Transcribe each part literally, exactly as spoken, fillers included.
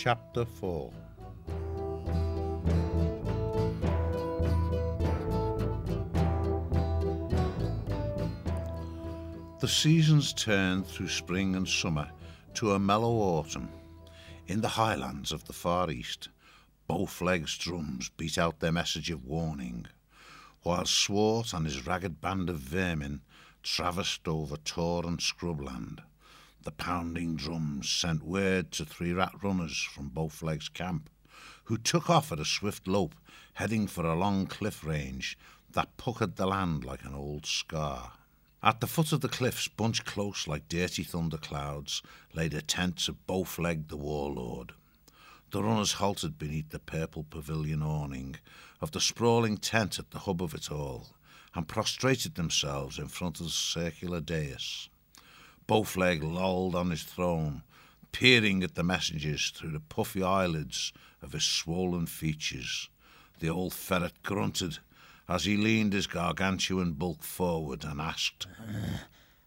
Chapter four. The seasons turned through spring and summer to a mellow autumn. In the highlands of the Far East, Bowfleg's drums beat out their message of warning, while Swart and his ragged band of vermin traversed over tor and scrubland. The pounding drums sent word to three rat runners from Bowfleg's camp, who took off at a swift lope, heading for a long cliff range that puckered the land like an old scar. At the foot of the cliffs, bunched close like dirty thunder clouds, lay the tents of Bowfleg the warlord. The runners halted beneath the purple pavilion awning of the sprawling tent at the hub of it all, and prostrated themselves in front of the circular dais. Bowfleg lolled on his throne, peering at the messengers through the puffy eyelids of his swollen features. The old ferret grunted as he leaned his gargantuan bulk forward and asked, uh,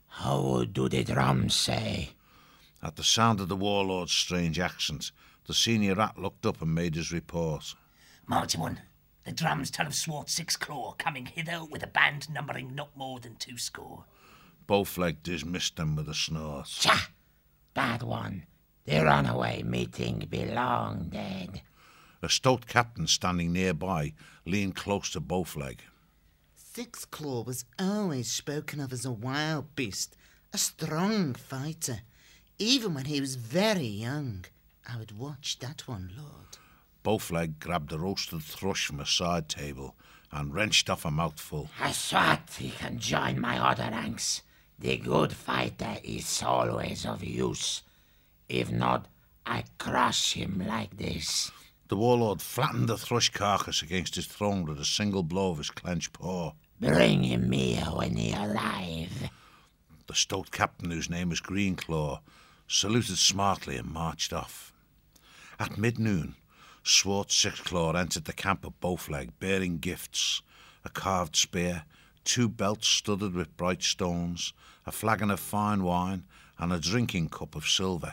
How do the drums say? At the sound of the warlord's strange accent, the senior rat looked up and made his report. Martimon, the drums tell of Swart Six Claw coming hither with a band numbering not more than two score. Bowfleg dismissed them with a snort. Cha! Bad one. The runaway meeting be long dead. A stout captain standing nearby leaned close to Bowfleg. Six Claw was always spoken of as a wild beast, a strong fighter. Even when he was very young, I would watch that one, Lord. Bowfleg grabbed a roasted thrush from a side table and wrenched off a mouthful. I thought he can join my other ranks. The good fighter is always of use. If not, I crush him like this. The warlord flattened the thrush carcass against his throne with a single blow of his clenched paw. Bring him here when he alive. The stout captain, whose name was Greenclaw, saluted smartly and marched off. At mid-noon, Swart Sixclaw entered the camp of Bowfleg, bearing gifts, a carved spear, two belts studded with bright stones, a flagon of fine wine, and a drinking cup of silver.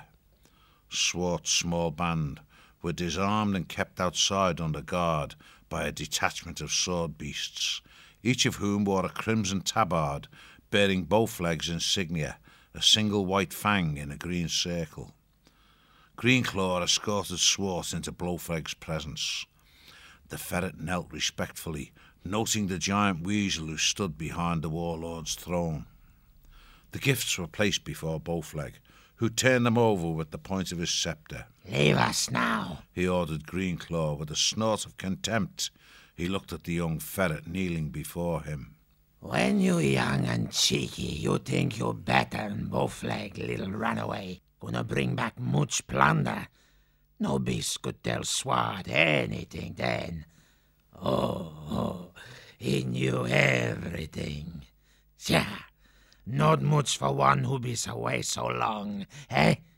Swart's small band were disarmed and kept outside under guard by a detachment of sword beasts, each of whom wore a crimson tabard bearing Bowfleg's insignia, a single white fang in a green circle. Greenclaw escorted Swart into Bowfleg's presence. The ferret knelt respectfully, noting the giant weasel who stood behind the warlord's throne. The gifts were placed before Bowfleg, who turned them over with the point of his sceptre. Leave us now, he ordered Greenclaw with a snort of contempt. He looked at the young ferret kneeling before him. When you young and cheeky, you think you better than Bowfleg, little runaway, gonna bring back much plunder. No beast could tell Swart anything then. Oh, oh, he knew everything. Tja, not much for one who be away so long, eh?